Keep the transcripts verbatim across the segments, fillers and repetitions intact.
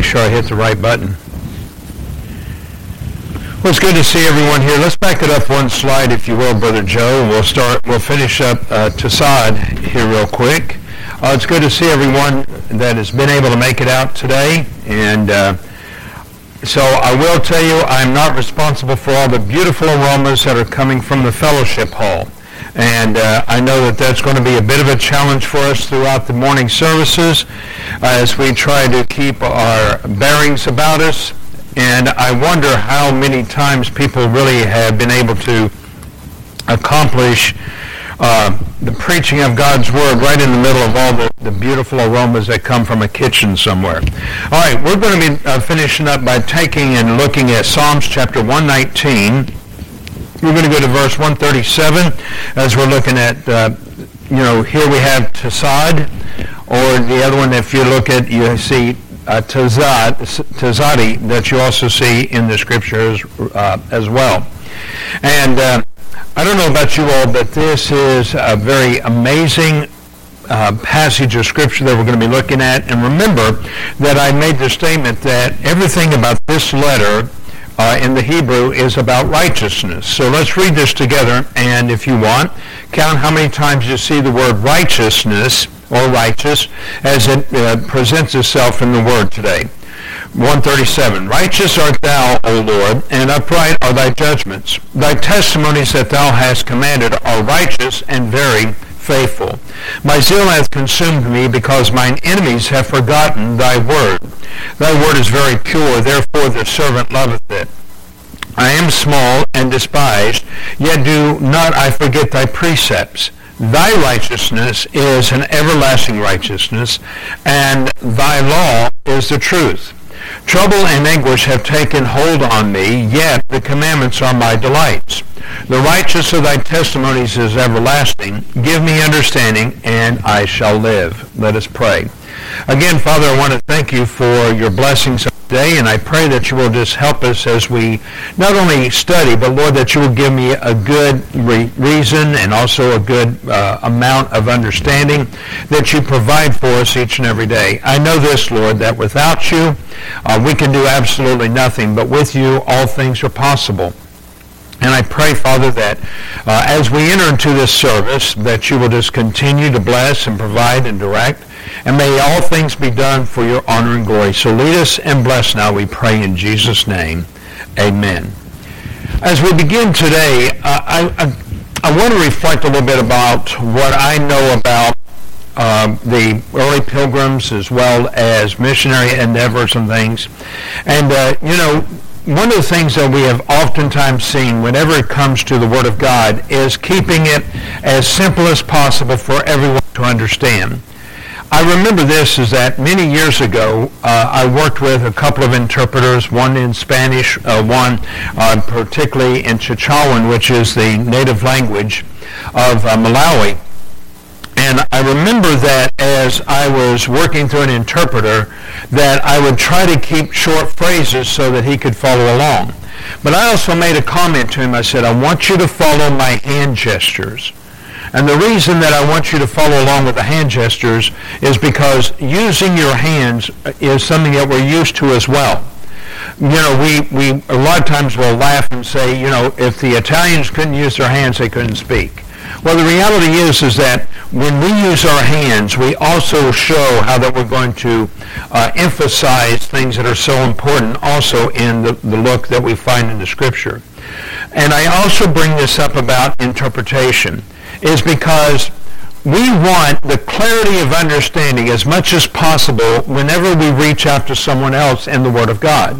make sure I hit the right button. Well, it's good to see everyone here. Let's back it up one slide, if you will, Brother Joe, and we'll start. We'll finish up uh, Tassad here real quick. Uh, it's good to see everyone that has been able to make it out today, and uh, so I will tell you, I'm not responsible for all the beautiful aromas that are coming from the fellowship hall. And uh, I know that that's going to be a bit of a challenge for us throughout the morning services uh, as we try to keep our bearings about us. And I wonder how many times people really have been able to accomplish uh, the preaching of God's Word right in the middle of all the, the beautiful aromas that come from a kitchen somewhere. All right, we're going to be uh, finishing up by taking and looking at Psalms chapter one nineteen. We're going to go to verse one thirty-seven as we're looking at, uh, you know, here we have Tassad, or the other one, if you look at, you see uh, Tazad, Tazadi, that you also see in the scriptures uh, as well. And uh, I don't know about you all, but this is a very amazing uh, passage of scripture that we're going to be looking at. And remember that I made the statement that everything about this letter Uh, in the Hebrew is about righteousness. So let's read this together, and if you want, count how many times you see the word righteousness or righteous as it uh, presents itself in the word today. one thirty-seven, righteous art thou, O Lord, and upright are thy judgments. Thy testimonies that thou hast commanded are righteous and very faithful. My zeal hath consumed me, because mine enemies have forgotten thy word. Thy word is very pure, therefore the servant loveth it. I am small and despised, yet do not I forget thy precepts. Thy righteousness is an everlasting righteousness, and thy law is the truth. Trouble and anguish have taken hold on me, yet the commandments are my delights. The righteousness of thy testimonies is everlasting. Give me understanding, and I shall live. Let us pray. Again, Father, I want to thank you for your blessings today, and I pray that you will just help us as we not only study, but Lord, that you will give me a good re- reason and also a good uh, amount of understanding that you provide for us each and every day. I know this, Lord, that without you, uh, we can do absolutely nothing, but with you, all things are possible. And I pray, Father, that uh, as we enter into this service, that you will just continue to bless and provide and direct. And may all things be done for your honor and glory. So lead us and bless now, we pray in Jesus' name. Amen. As we begin today, uh, I, I, I want to reflect a little bit about what I know about Uh, the early pilgrims as well as missionary endeavors and things. And, uh, you know, one of the things that we have oftentimes seen whenever it comes to the Word of God is keeping it as simple as possible for everyone to understand. I remember this is that many years ago, uh, I worked with a couple of interpreters, one in Spanish, uh, one uh, particularly in Chichewan, which is the native language of uh, Malawi. And I remember that as I was working through an interpreter, that I would try to keep short phrases so that he could follow along. But I also made a comment to him. I said, I want you to follow my hand gestures. And the reason that I want you to follow along with the hand gestures is because using your hands is something that we're used to as well. You know, we, we a lot of times will laugh and say, you know, if the Italians couldn't use their hands, they couldn't speak. Well, the reality is is that when we use our hands, we also show how that we're going to uh, emphasize things that are so important also in the, the look that we find in the Scripture. And I also bring this up about interpretation, is because we want the clarity of understanding as much as possible whenever we reach out to someone else in the Word of God.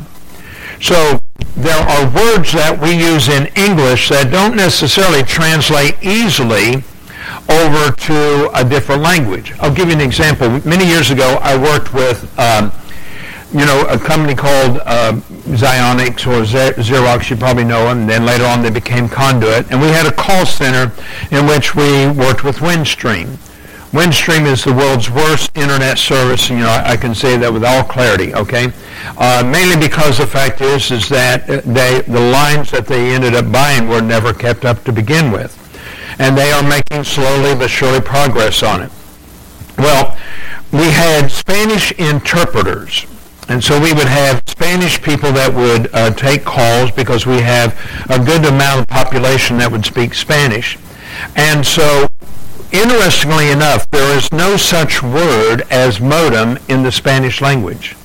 So there are words that we use in English that don't necessarily translate easily over to a different language. I'll give you an example. Many years ago, I worked with, um, you know, a company called uh, Xionics or Xerox, you probably know them, and then later on they became Conduit. And we had a call center in which we worked with Windstream. Windstream is the world's worst internet service, and you know, I, I can say that with all clarity, okay? Uh, mainly because the fact is, is that they, the lines that they ended up buying were never kept up to begin with. And they are making slowly but surely progress on it. Well, we had Spanish interpreters And so we would have Spanish people that would uh, take calls because we have a good amount of population that would speak Spanish. And so, interestingly enough, there is no such word as modem in the Spanish language.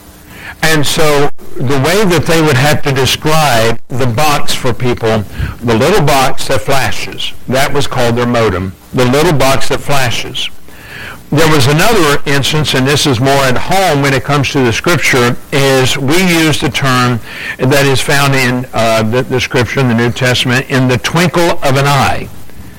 And so the way that they would have to describe the box for people, the little box that flashes, that was called their modem, the little box that flashes. There was another instance, and this is more at home when it comes to the Scripture, is we use the term that is found in uh, the, the Scripture in the New Testament, in the twinkle of an eye.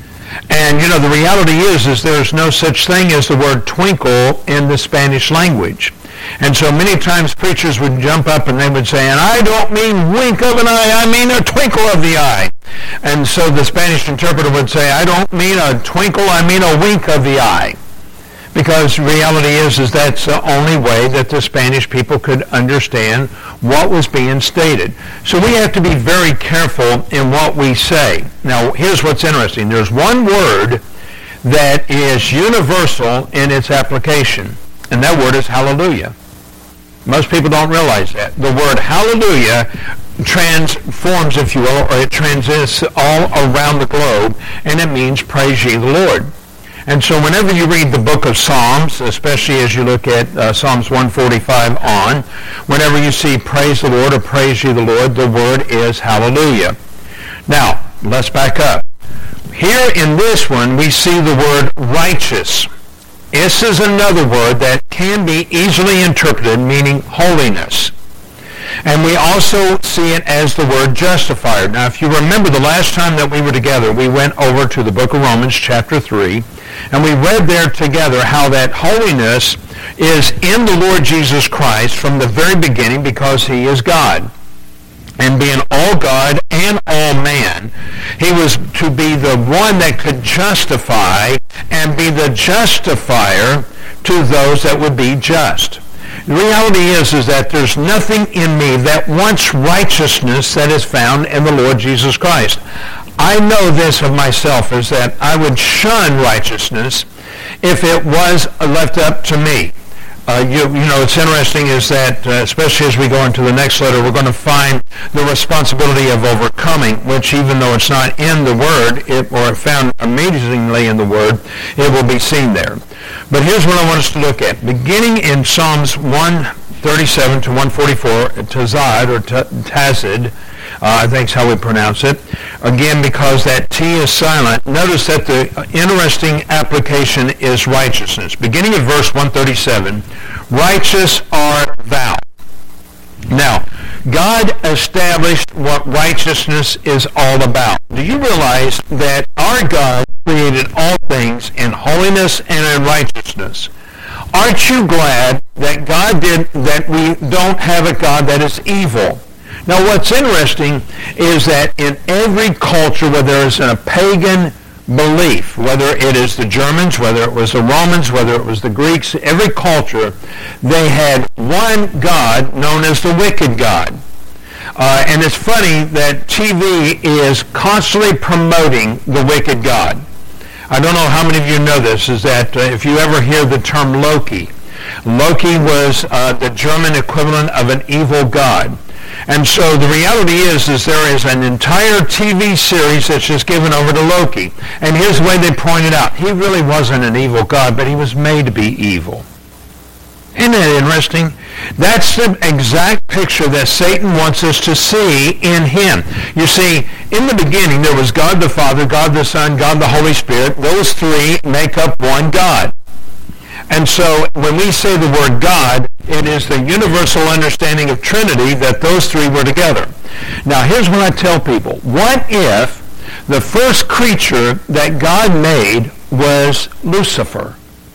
And, you know, the reality is, is there's no such thing as the word twinkle in the Spanish language. And so many times preachers would jump up and they would say, and I don't mean wink of an eye, I mean a twinkle of the eye. And so the Spanish interpreter would say, I don't mean a twinkle, I mean a wink of the eye. Because reality is, is that's the only way that the Spanish people could understand what was being stated. So we have to be very careful in what we say. Now, here's what's interesting. There's one word that is universal in its application, and that word is hallelujah. Most people don't realize that. The word hallelujah transforms, if you will, or it transits all around the globe, and it means praise ye the Lord. And so whenever you read the book of Psalms, especially as you look at uh, Psalms one forty-five on, whenever you see praise the Lord or praise ye the Lord, the word is hallelujah. Now, let's back up. Here in this one, we see the word righteous. This is another word that can be easily interpreted, meaning holiness. And we also see it as the word justifier. Now, if you remember the last time that we were together, we went over to the book of Romans, chapter three, and we read there together how that holiness is in the Lord Jesus Christ from the very beginning because he is God. And being all God and all man, he was to be the one that could justify and be the justifier to those that would be just. The reality is, is that there's nothing in me that wants righteousness that is found in the Lord Jesus Christ. I know this of myself, is that I would shun righteousness if it was left up to me. Uh, you, you know, it's interesting is that, uh, especially as we go into the next letter, we're going to find the responsibility of overcoming, which even though it's not in the Word, it, or found amazingly in the Word, it will be seen there. But here's what I want us to look at. Beginning in Psalms one thirty-seven to one forty-four, Tazad, or Tazid, uh, I think is how we pronounce it. Again, because that T is silent, notice that the interesting application is righteousness. Beginning of verse one thirty-seven, righteous art thou. Now, God established what righteousness is all about. Do you realize that our God created all things in holiness and in righteousness? Aren't you glad that God did, that we don't have a God that is evil? Now, what's interesting is that in every culture where there is a pagan belief, whether it is the Germans, whether it was the Romans, whether it was the Greeks, every culture, they had one God known as the wicked God. Uh, and it's funny that T V is constantly promoting the wicked God. I don't know how many of you know this, is that uh, if you ever hear the term Loki, Loki was uh, the German equivalent of an evil god. And so the reality is, is there is an entire T V series that's just given over to Loki. And here's the way they pointed out. He really wasn't an evil god, but he was made to be evil. Isn't that interesting? That's the exact picture that Satan wants us to see in him. You see, in the beginning, there was God the Father, God the Son, God the Holy Spirit. Those three make up one God. And so when we say the word God, it is the universal understanding of Trinity that those three were together. Now, here's what I tell people. What if the first creature that God made was Lucifer?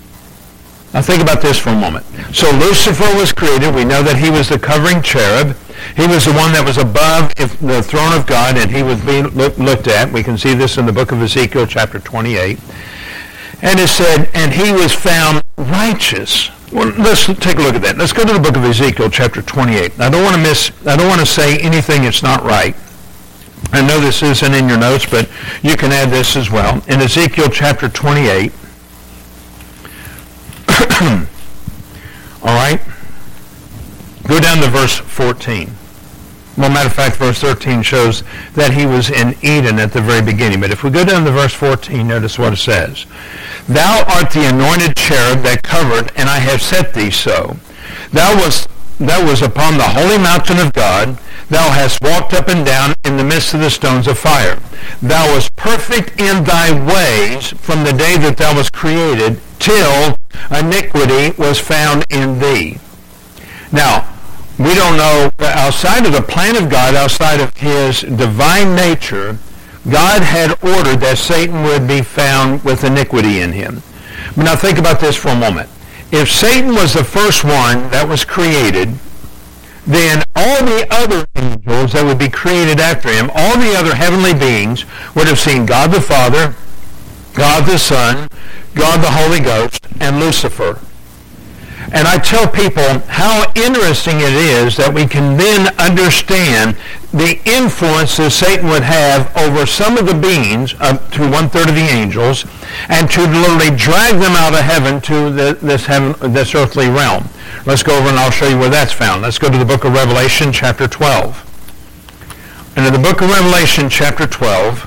Now, think about this for a moment. So Lucifer was created. We know that he was the covering cherub. He was the one that was above the throne of God, and he was being looked at. We can see this in the book of Ezekiel, chapter twenty-eight. And it said, and he was found righteous. Well, let's take a look at that. Let's go to the book of Ezekiel, chapter twenty-eight. I don't want to miss, I don't want to say anything that's not right. I know this isn't in your notes, but you can add this as well. In Ezekiel, chapter twenty-eight, all right, Go down to verse fourteen. Well, matter of fact, verse thirteen shows that he was in Eden at the very beginning. But if we go down to verse fourteen, notice what it says. Thou art the anointed cherub that covered, and I have set thee so. Thou was Thou was upon the holy mountain of God. Thou hast walked up and down in the midst of the stones of fire. Thou wast perfect in thy ways from the day that thou wast created, till iniquity was found in thee. Now, we don't know, outside of the plan of God, outside of his divine nature, God had ordered that Satan would be found with iniquity in him. But now think about this for a moment. If Satan was the first one that was created, then all the other angels that would be created after him, all the other heavenly beings, would have seen God the Father, God the Son, God the Holy Ghost, and Lucifer. And I tell people how interesting it is that we can then understand the influence that Satan would have over some of the beings, up to one-third of the angels, and to literally drag them out of heaven to the, this, heaven, this earthly realm. Let's go over and I'll show you where that's found. Let's go to the book of Revelation, chapter twelve. And in the book of Revelation, chapter twelve,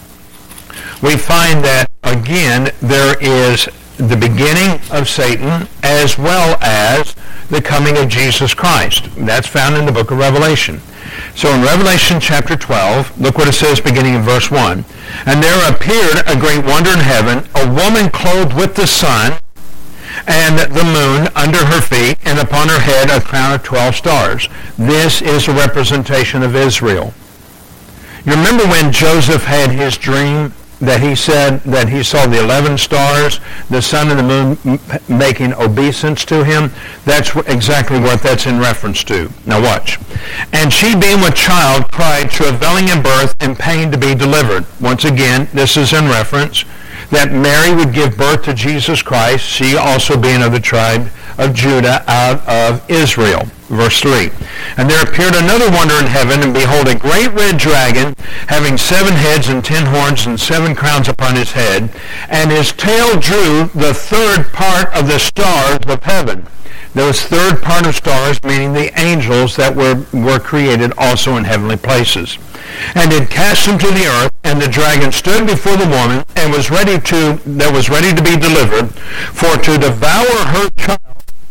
we find that, again, there is the beginning of Satan as well as the coming of Jesus Christ. That's found in the book of Revelation. So in Revelation chapter twelve, look what it says beginning in verse one. And there appeared a great wonder in heaven, a woman clothed with the sun and the moon under her feet, and upon her head a crown of twelve stars. This is a representation of Israel. You remember when Joseph had his dream that he said that he saw the eleven stars, the sun and the moon m- making obeisance to him? That's exactly what that's in reference to. Now watch. And she, being with child, cried, travailing in birth and pain to be delivered. Once again, this is in reference that Mary would give birth to Jesus Christ, she also being of the tribe of Judah out of Israel. Verse three. And there appeared another wonder in heaven, and behold, a great red dragon, having seven heads and ten horns and seven crowns upon his head, and his tail drew the third part of the stars of heaven. Those third part of stars, meaning the angels that were, were created also in heavenly places. And did cast them to the earth, and the dragon stood before the woman, and was ready to, that was ready to be delivered, for to devour her child.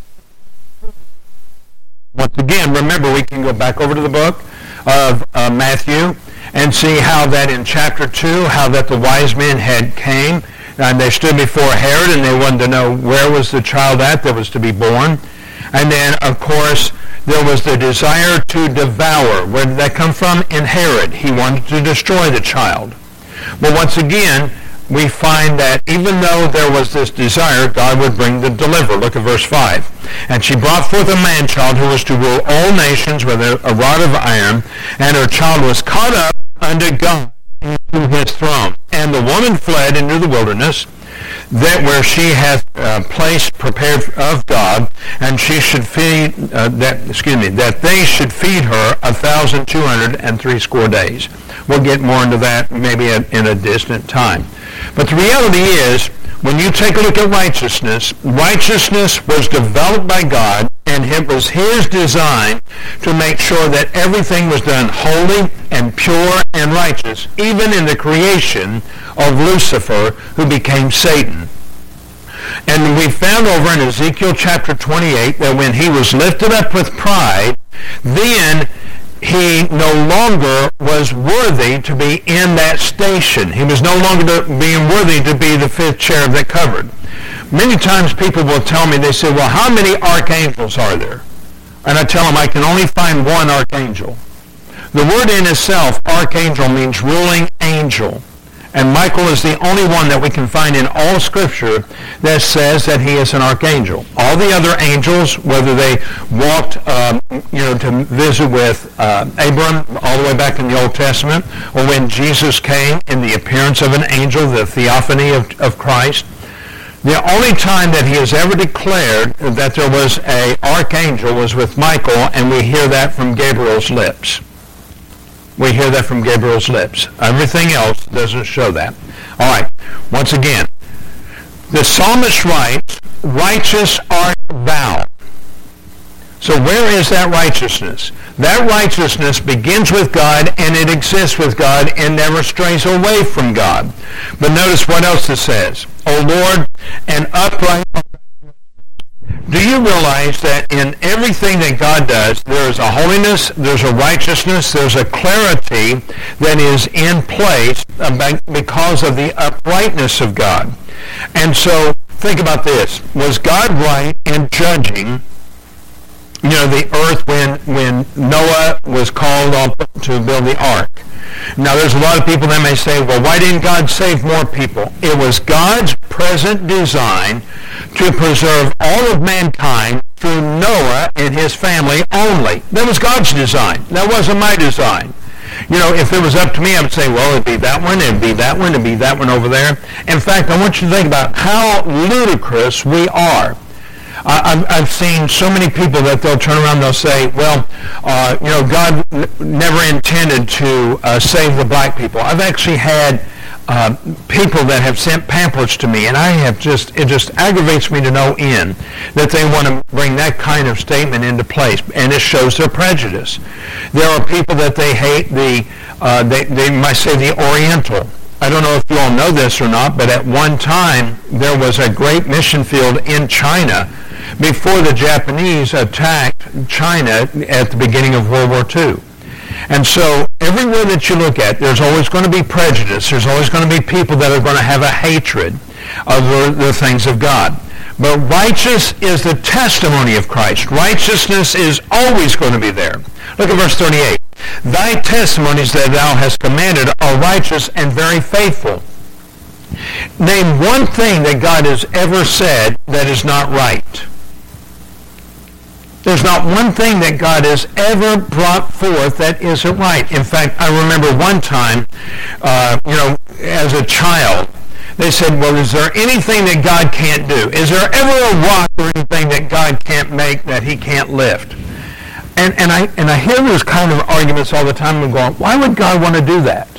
Once again, remember, we can go back over to the book of uh, Matthew and see how that in chapter two, how that the wise men had came, and they stood before Herod, and they wanted to know where was the child at that was to be born. And then, of course, there was the desire to devour. Where did that come from? In Herod. He wanted to destroy the child. But once again, we find that even though there was this desire, God would bring the deliverer. Look at verse five. And she brought forth a man-child who was to rule all nations with a, a rod of iron, and her child was caught up unto God into his throne. And the woman fled into the wilderness, that where she hath uh, place prepared of God, and she should feed uh, that excuse me that they should feed her a thousand two hundred and threescore days. We'll get more into that maybe in a distant time. But the reality is, when you take a look at righteousness, righteousness was developed by God, and it was his design to make sure that everything was done holy and pure and righteous, even in the creation of Lucifer, who became Satan. And we found over in Ezekiel chapter twenty-eight that when he was lifted up with pride, then he no longer was worthy to be in that station. He was no longer being worthy to be the fifth cherub that covered. Many times people will tell me, they say, well, how many archangels are there? And I tell them I can only find one archangel. The word in itself, archangel, means ruling angel. And Michael is the only one that we can find in all Scripture that says that he is an archangel. All the other angels, whether they walked, um, you know, to visit with uh, Abram all the way back in the Old Testament, or when Jesus came in the appearance of an angel, the theophany of, of Christ, the only time that he has ever declared that there was an archangel was with Michael, and we hear that from Gabriel's lips. We hear that from Gabriel's lips. Everything else doesn't show that. All right, once again, the psalmist writes, righteous art thou. So where is that righteousness? That righteousness begins with God, and it exists with God and never strays away from God. But notice what else it says. O Lord, an upright. Do you realize that in everything that God does, there is a holiness, there's a righteousness, there's a clarity that is in place because of the uprightness of God? And so think about this. Was God right in judging you know, the earth when, when Noah was called on to build the ark? Now, there's a lot of people that may say, well, why didn't God save more people? It was God's present design to preserve all of mankind through Noah and his family only. That was God's design. That wasn't my design. You know, if it was up to me, I would say, well, it'd be that one, it'd be that one, it'd be that one over there. In fact, I want you to think about how ludicrous we are. I, I've seen so many people that they'll turn around and they'll say, well, uh, you know, God n- never intended to uh, save the black people. I've actually had uh, people that have sent pamphlets to me, and I have just, it just aggravates me to no end that they want to bring that kind of statement into place, and it shows their prejudice. There are people that they hate the, uh, they, they might say the Oriental. I don't know if you all know this or not, but at one time there was a great mission field in China before the Japanese attacked China at the beginning of World War Two. And so everywhere that you look at, there's always going to be prejudice. There's always going to be people that are going to have a hatred of the, the things of God. But righteous is the testimony of Christ. Righteousness is always going to be there. Look at verse thirty-eight. Thy testimonies that thou hast commanded are righteous and very faithful. Name one thing that God has ever said that is not right. There's not one thing that God has ever brought forth that isn't right. In fact, I remember one time, uh, you know, as a child, they said, well, is there anything that God can't do? Is there ever a rock or anything that God can't make that he can't lift? And, and, I, and I hear those kind of arguments all the time and going, why would God want to do that?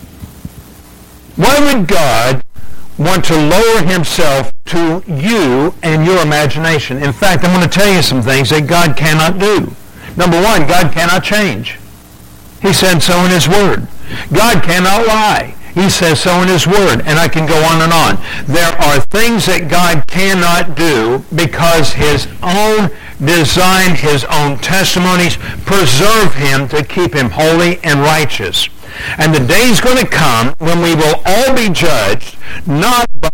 Why would God want to lower himself to you and your imagination? In fact, I'm going to tell you some things that God cannot do. Number one, God cannot change. He said so in his word. God cannot lie. He says so in his word, and I can go on and on. There are things that God cannot do because his own design, his own testimonies preserve him to keep him holy and righteous. And the day is going to come when we will all be judged not by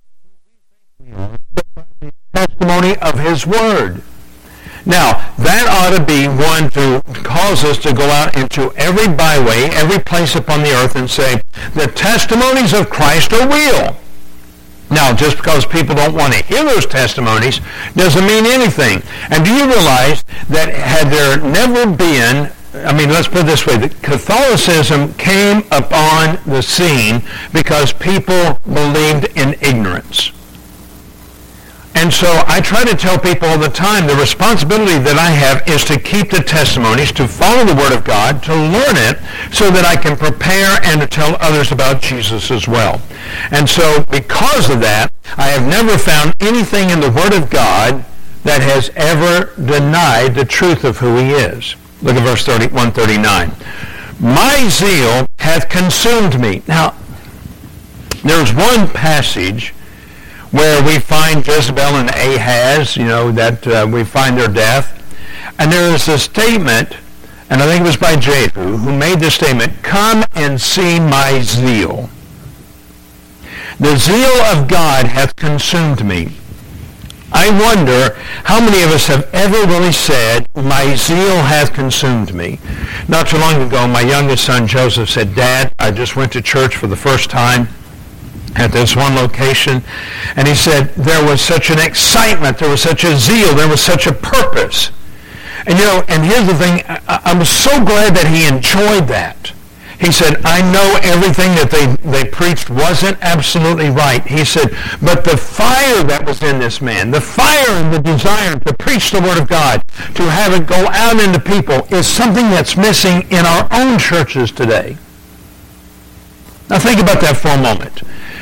the testimony of his word. Now, that ought to be one to cause us to go out into every byway, every place upon the earth and say, the testimonies of Christ are real. Now, just because people don't want to hear those testimonies doesn't mean anything. And do you realize that had there never been, I mean, let's put it this way, that Catholicism came upon the scene because people believed in ignorance. And so I try to tell people all the time, the responsibility that I have is to keep the testimonies, to follow the Word of God, to learn it, so that I can prepare and to tell others about Jesus as well. And so because of that, I have never found anything in the Word of God that has ever denied the truth of who he is. Look at verse one thirty-nine. My zeal hath consumed me. Now, there's one passage where we find Jezebel and Ahaz, you know, that uh, we find their death. And there is a statement, and I think it was by Jehu, who made the statement, come and see my zeal. The zeal of God hath consumed me. I wonder how many of us have ever really said, my zeal hath consumed me. Not too long ago, my youngest son, Joseph, said, Dad, I just went to church for the first time at this one location, and he said there was such an excitement, there was such a zeal, there was such a purpose. And you know, and here's the thing, I, I was so glad that he enjoyed that. He said, I know everything that they, they preached wasn't absolutely right. He said, but the fire that was in this man, the fire and the desire to preach the Word of God, to have it go out into people, is something that's missing in our own churches today. Now think about that for a moment.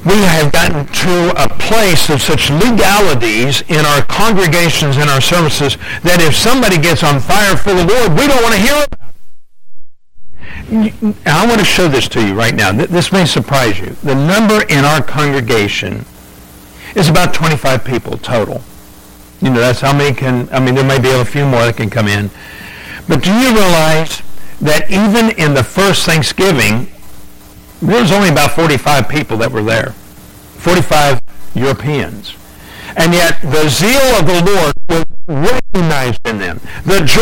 we have gotten to a place of such legalities in our congregations and our services that if somebody gets on fire for the Lord, we don't want to hear about it. I want to show this to you right now. This may surprise you. The number in our congregation is about twenty-five people total. You know, that's how many can, I mean, there may be a few more that can come in. But do you realize that even in the first Thanksgiving, there was only about forty-five people that were there, forty-five Europeans. And yet the zeal of the Lord was recognized in them. The joy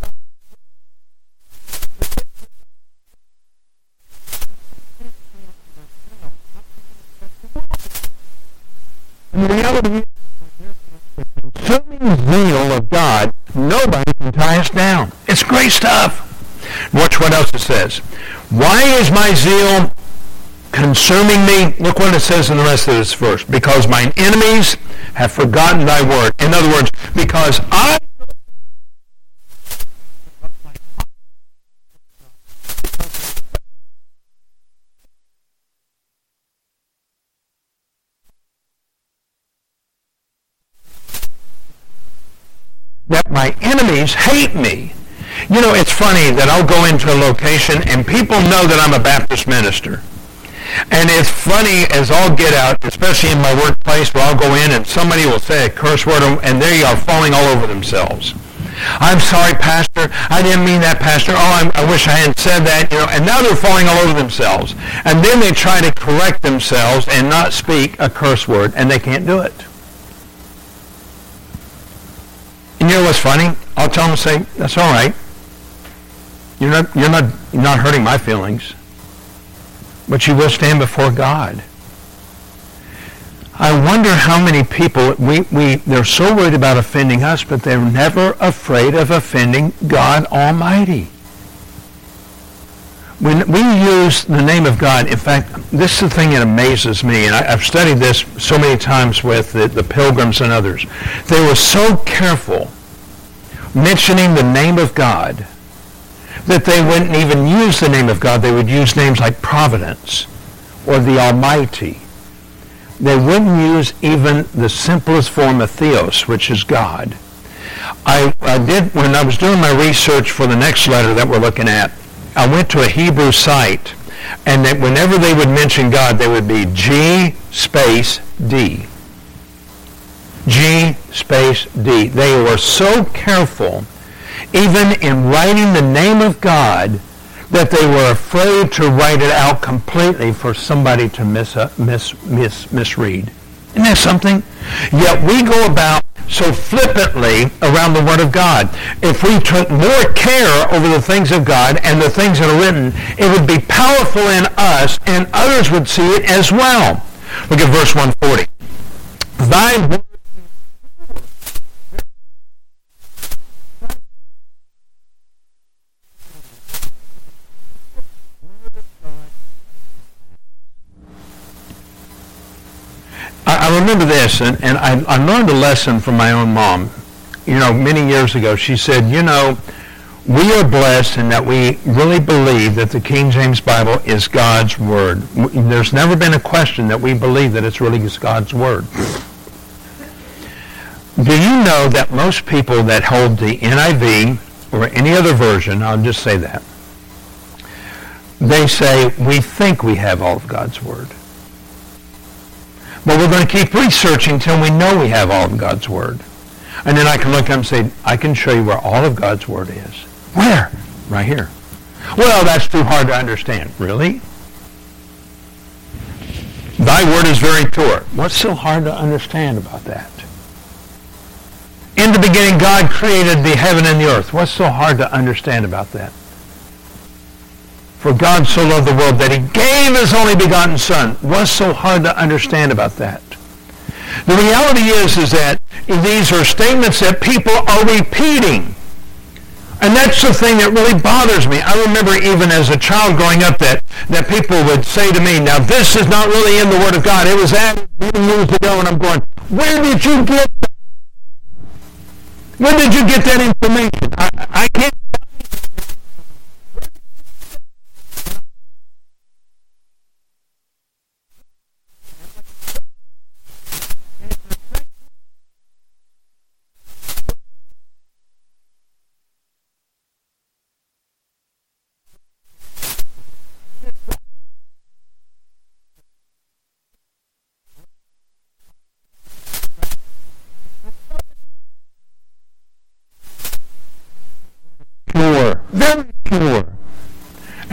and the reality is the consuming zeal of God, nobody can tie us down. It's great stuff. Watch what else it says. Why is my zeal consuming me? Look what it says in the rest of this verse. Because mine enemies have forgotten thy word. In other words, because I that my enemies hate me. You know, it's funny that I'll go into a location and people know that I'm a Baptist minister. And it's funny as all get out, especially in my workplace where I'll go in and somebody will say a curse word and they are falling all over themselves. I'm sorry, Pastor. I didn't mean that, Pastor. Oh, I'm, I wish I hadn't said that. You know, and now they're falling all over themselves. And then they try to correct themselves and not speak a curse word, and they can't do it. And you know what's funny? I'll tell them, say, that's all right. You're not, you're not, you're not hurting my feelings. But you will stand before God. I wonder how many people, we, we, they're so worried about offending us, but they're never afraid of offending God Almighty. When we use the name of God, in fact, this is the thing that amazes me, and I, I've studied this so many times with the, the Pilgrims and others. They were so careful mentioning the name of God that they wouldn't even use the name of God. They would use names like Providence or the Almighty. They wouldn't use even the simplest form of Theos, which is God. I, I did, when I was doing my research for the next letter that we're looking at, I went to a Hebrew site, and that whenever they would mention God, they would be G space D. G space D. They were so careful, even in writing the name of God, that they were afraid to write it out completely for somebody to mis, uh, mis, mis, misread. Isn't that something? Yet we go about so flippantly around the Word of God. If we took more care over the things of God and the things that are written, it would be powerful in us and others would see it as well. Look at verse one forty. Thy word I remember this, and, and I, I learned a lesson from my own mom. You know, many years ago, she said, you know, we are blessed in that we really believe that the King James Bible is God's Word. There's never been a question that we believe that it's really God's Word. Do you know that most people that hold the N I V or any other version, I'll just say that, they say, we think we have all of God's Word. But we're going to keep researching until we know we have all of God's Word. And then I can look up and say, I can show you where all of God's Word is. Where? Right here. Well, that's too hard to understand. Really? Thy Word is very pure. What's so hard to understand about that? In the beginning, God created the heaven and the earth. What's so hard to understand about that? For God so loved the world that he gave his only begotten Son. What's so hard to understand about that? The reality is, is that these are statements that people are repeating. And that's the thing that really bothers me. I remember even as a child growing up that, that people would say to me, now this is not really in the Word of God. It was added many years ago, and I'm going, where did you get that? Where did you get that information? I, I can't.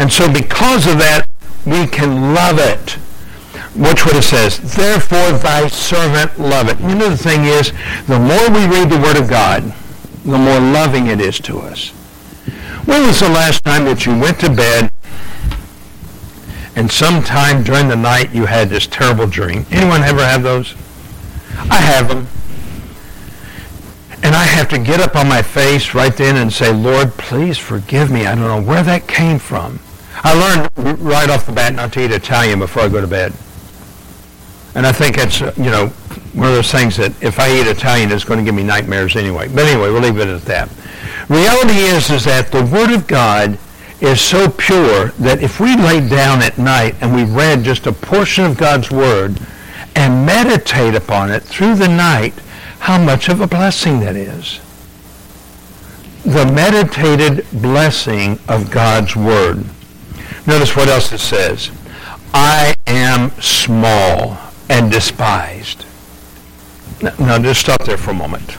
And so because of that, we can love it. Watch what it says. Therefore thy servant love it. You know, the thing is, the more we read the Word of God, the more loving it is to us. When was the last time that you went to bed and sometime during the night you had this terrible dream? Anyone ever have those? I have them. And I have to get up on my face right then and say, Lord, please forgive me. I don't know where that came from. I learned right off the bat not to eat Italian before I go to bed. And I think it's, you know, one of those things that if I eat Italian, it's going to give me nightmares anyway. But anyway, we'll leave it at that. Reality is, is that the Word of God is so pure that if we lay down at night and we read just a portion of God's Word and meditate upon it through the night, how much of a blessing that is. The meditated blessing of God's Word. Notice what else it says. I am small and despised. Now, now just stop there for a moment.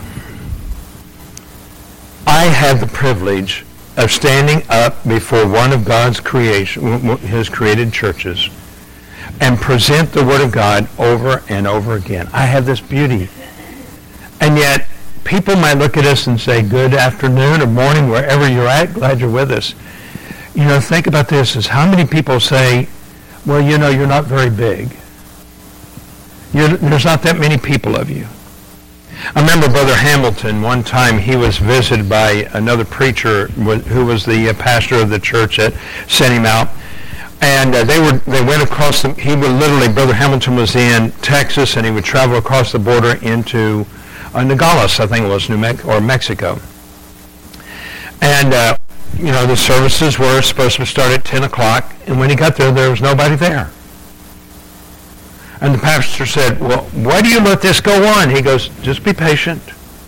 I have the privilege of standing up before one of God's creation, his created churches, and present the Word of God over and over again. I have this beauty. And yet, people might look at us and say, good afternoon or morning, wherever you're at, glad you're with us. You know, think about this, is how many people say, well, you know, you're not very big. You're, there's not that many people of you. I remember Brother Hamilton, one time he was visited by another preacher who was the pastor of the church that sent him out. And uh, they were they went across, the, he would literally, Brother Hamilton was in Texas, and he would travel across the border into uh, Nogales, I think it was, New Mexico, or Mexico. And, uh, you know, the services were supposed to start at ten o'clock, and when he got there, there was nobody there. And the pastor said, well, why do you let this go on? He goes, just be patient.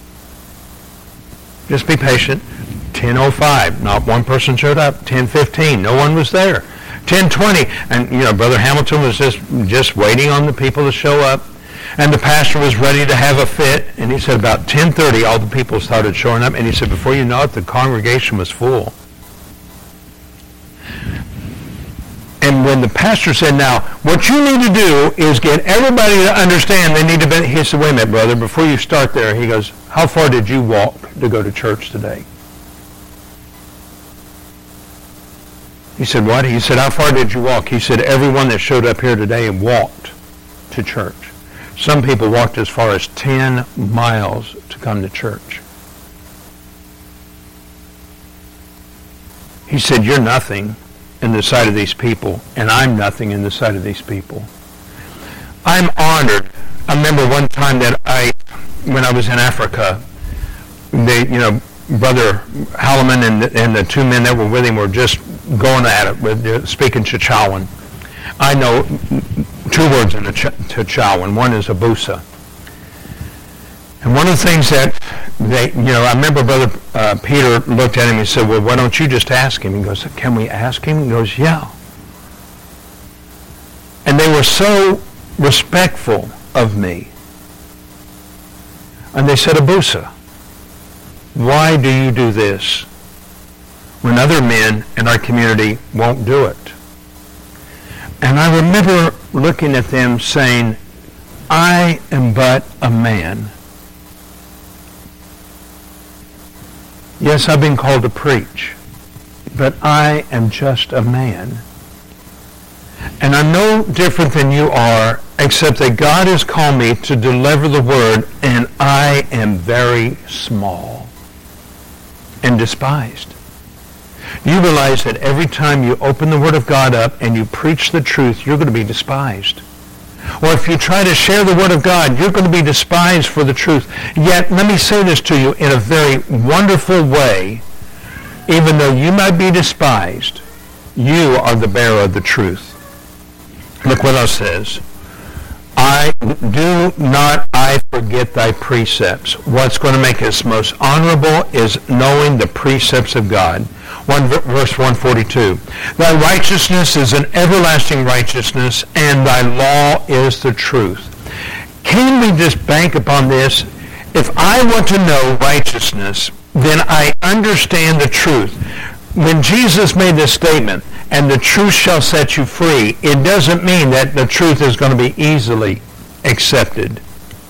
Just be patient. ten oh five, not one person showed up. ten fifteen, no one was there. ten twenty, and, you know, Brother Hamilton was just, just waiting on the people to show up. And the pastor was ready to have a fit, and he said about ten thirty, all the people started showing up, and he said, before you know it, the congregation was full. And when the pastor said, now, what you need to do is get everybody to understand they need to be, he said, wait a minute, brother, before you start there, he goes, how far did you walk to go to church today? He said, what? He said, how far did you walk? He said, everyone that showed up here today walked to church. Some people walked as far as ten miles to come to church. He said, you're nothing in the sight of these people, and I'm nothing in the sight of these people. I'm honored. I remember one time that I, when I was in Africa, they, you know, Brother Halleman and the, and the two men that were with him were just going at it with uh, speaking Chichewan. I know two words in Chichewan. One is Abusa. And one of the things that they, you know, I remember Brother uh, Peter looked at him and said, well, why don't you just ask him? He goes, can we ask him? He goes, yeah. And they were so respectful of me. And they said, Abusa, why do you do this when other men in our community won't do it? And I remember looking at them saying, I am but a man. Yes, I've been called to preach, but I am just a man. And I'm no different than you are, except that God has called me to deliver the word, and I am very small and despised. You realize that every time you open the Word of God up and you preach the truth, you're going to be despised. Or if you try to share the Word of God, you're going to be despised for the truth. Yet, let me say this to you in a very wonderful way. Even though you might be despised, you are the bearer of the truth. Look what else says. I do not I forget thy precepts. What's going to make us most honorable is knowing the precepts of God. One, verse one forty-two. Thy righteousness is an everlasting righteousness, and thy law is the truth. Can we just bank upon this? If I want to know righteousness, then I understand the truth. When Jesus made this statement, and the truth shall set you free. It doesn't mean that the truth is going to be easily accepted.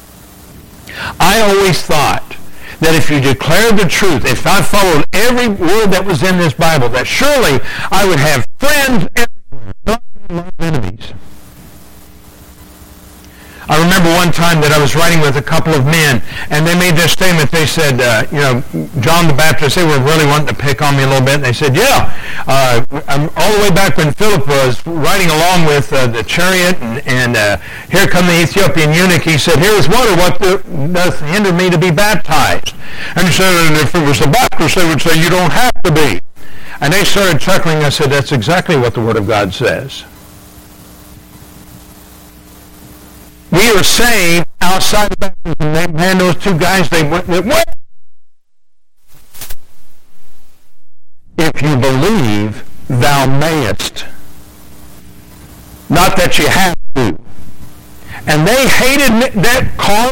I always thought that if you declared the truth, if I followed every word that was in this Bible, that surely I would have friends everywhere, not enemies. I remember one time that I was writing with a couple of men, and they made this statement. They said, uh, you know, John the Baptist, they were really wanting to pick on me a little bit. And they said, yeah, uh, I'm all the way back when Philip was riding along with uh, the chariot, and, and uh, here come the Ethiopian eunuch. He said, here is water. What the, doth hinder me to be baptized? And he said, and if it was the Baptist, they would say, you don't have to be. And they started chuckling. I said, that's exactly what the Word of God says. We are saved outside of baptism. They, man, those two guys, they went, they went. If you believe, thou mayest. Not that you have to. And they hated that call.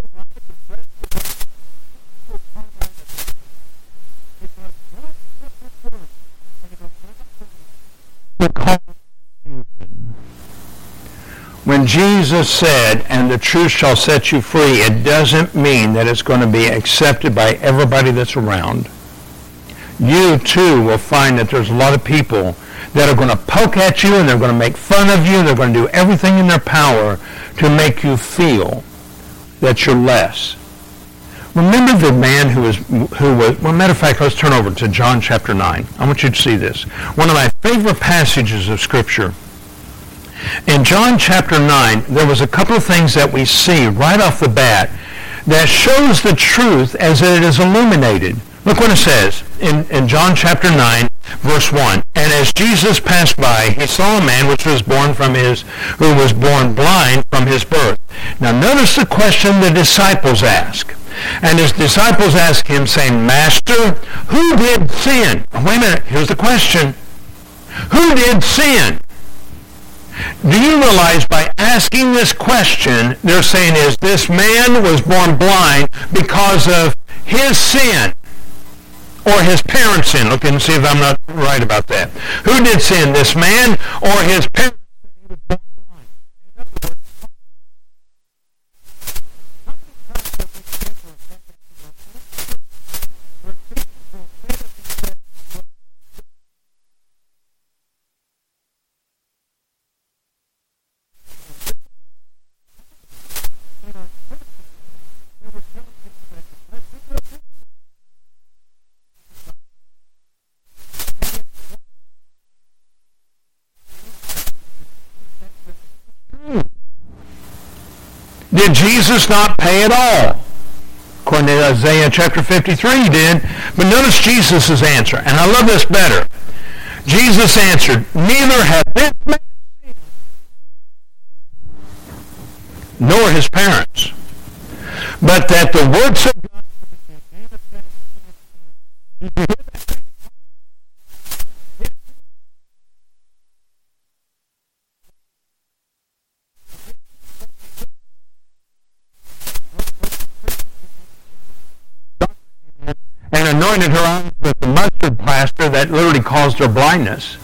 When Jesus said, and the truth shall set you free, it doesn't mean that it's going to be accepted by everybody that's around. You, too, will find that there's a lot of people that are going to poke at you, and they're going to make fun of you, and they're going to do everything in their power to make you feel that you're less. Remember the man who was, who was, well, matter of fact, let's turn over to John chapter nine. I want you to see this. One of my favorite passages of Scripture. In John chapter nine, there was a couple of things that we see right off the bat that shows the truth as it is illuminated. Look what it says in, in John chapter nine, verse one. And as Jesus passed by, he saw a man which was born from his, who was born blind from his birth. Now notice the question the disciples ask. And his disciples ask him, saying, Master, who did sin? Wait a minute, here's the question. Who did sin? Do you realize by asking this question, they're saying is this man was born blind because of his sin or his parents' sin? Look and see if I'm not right about that. Who did sin, this man or his parents? Did Jesus not pay at all? According to Isaiah chapter fifty-three, he did. But notice Jesus' answer, and I love this better. Jesus answered, neither hath this man sinned, nor his parents, but that the works of God should be manifested. And anointed her eyes with the mustard plaster that literally caused her blindness.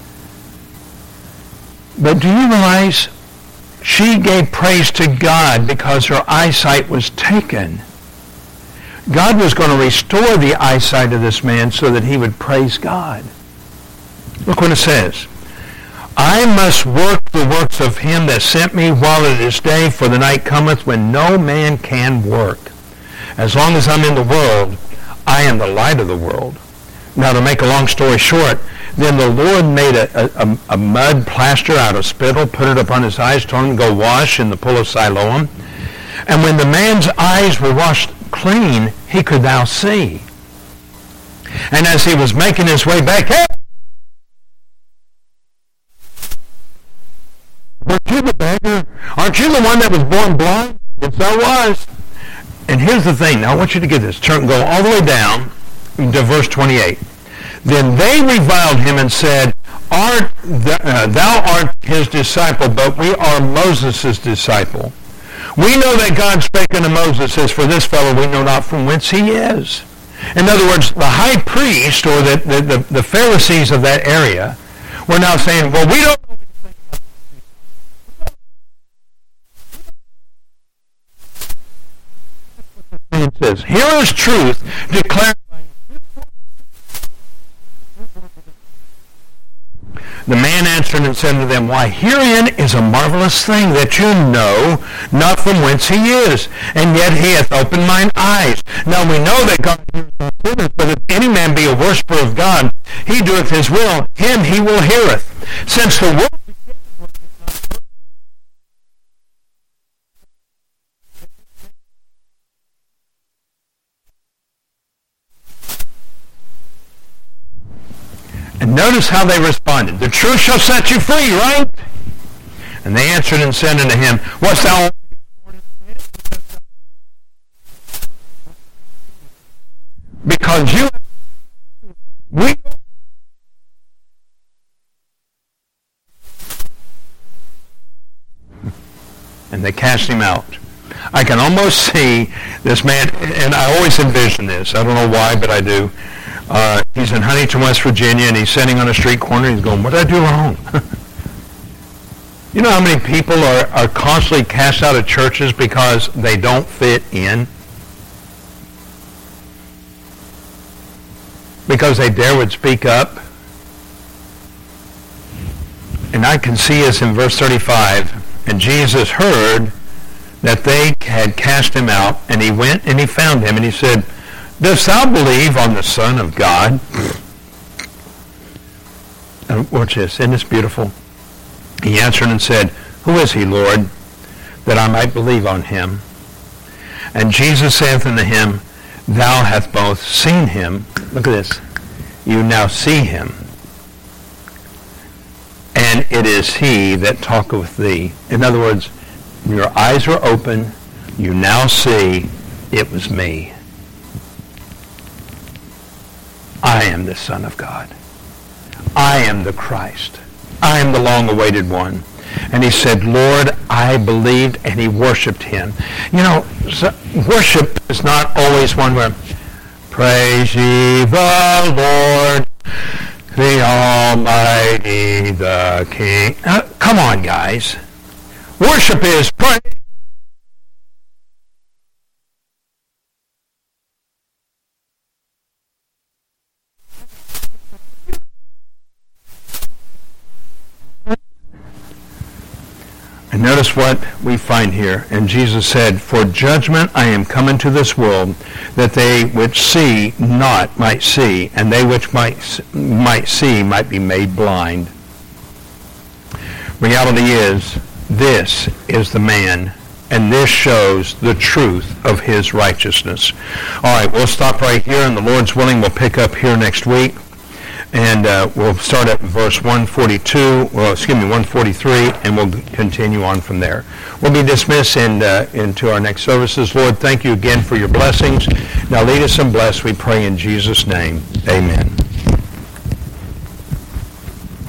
But do you realize she gave praise to God because her eyesight was taken? God was going to restore the eyesight of this man so that he would praise God. Look what it says. I must work the works of him that sent me while it is day, for the night cometh when no man can work. As long as I'm in the world, I am the light of the world. Now, to make a long story short, then the Lord made a, a, a mud plaster out of spittle, put it upon his eyes, told him to go wash in the pool of Siloam. And when the man's eyes were washed clean, he could now see. And as he was making his way back, hey! Weren't you the beggar? Aren't you the one that was born blind? Yes, I was. And here's the thing. Now I want you to get this. Turn, go all the way down to verse twenty-eight. Then they reviled him and said, art th- uh, thou art his disciple, but we are Moses' disciple. We know that God spake unto Moses, says, for this fellow we know not from whence he is. In other words, the high priest or the, the, the, the Pharisees of that area We're now saying, well, we don't know anything. It says, here is truth declared by the man answered and said to them, why, herein is a marvelous thing, that you know not from whence he is, and yet he hath opened mine eyes. Now we know that God hears our sinners, but if any man be a worshipper of God, he doeth his will, him he will heareth. Since the world And notice how they responded. The truth shall set you free, right? And they answered and said unto him, wast thou because you we and they cast him out. I can almost see this man, and I always envision this. I don't know why, but I do. Uh, he's in Huntington, West Virginia, and he's sitting on a street corner. He's going, what did I do wrong? You know how many people are, are constantly cast out of churches because they don't fit in? Because they dare would speak up? And I can see us in verse thirty-five. And Jesus heard that they had cast him out, and he went and he found him, and he said, dost thou believe on the Son of God? And watch this, isn't this beautiful? He answered and said, who is he, Lord, that I might believe on him? And Jesus saith unto him, thou hast both seen him. Look at this. You now see him. And it is he that talketh with thee. In other words, your eyes are open. You now see it was me. I am the Son of God. I am the Christ. I am the long-awaited one. And he said, Lord, I believed, and he worshipped him. You know, so worship is not always one where, praise ye the Lord, the Almighty, the King. Uh, come on, guys. Worship is praise. And notice what we find here. And Jesus said, for judgment I am come into this world, that they which see not might see, and they which might, might see might be made blind. Reality is, this is the man, and this shows the truth of his righteousness. All right, we'll stop right here, and the Lord's willing, we'll pick up here next week. And uh, we'll start at verse one forty-two, well, excuse me, one forty-three, and we'll continue on from there. We'll be dismissed and, uh, into our next services. Lord, thank you again for your blessings. Now lead us and bless, we pray in Jesus' name. Amen.